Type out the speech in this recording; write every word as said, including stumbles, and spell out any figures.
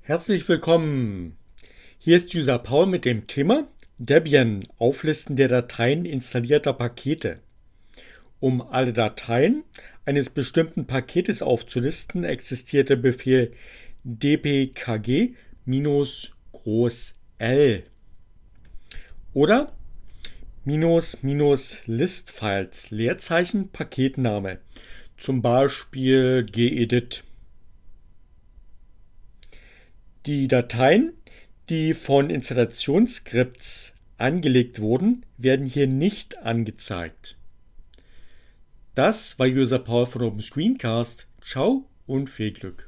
Herzlich willkommen! Hier ist User Paul mit dem Thema Debian Auflisten der Dateien installierter Pakete. Um alle Dateien eines bestimmten Paketes aufzulisten, existiert der Befehl dpkg groß L oder minus minus listfiles Leerzeichen Paketname, zum Beispiel gedit. Die Dateien, die von Installationsskripts angelegt wurden, werden hier nicht angezeigt. Das war User Paul von Open Screencast. Ciao und viel Glück!